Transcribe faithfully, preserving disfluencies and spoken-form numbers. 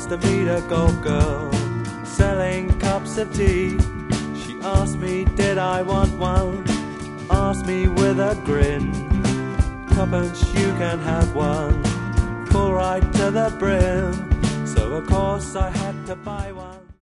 to meet a golf girl selling cups of tea. She asked me did I want one, asked me with a grin, "Tuppence, you can have one, full right to the brim." So of course I had to buy one.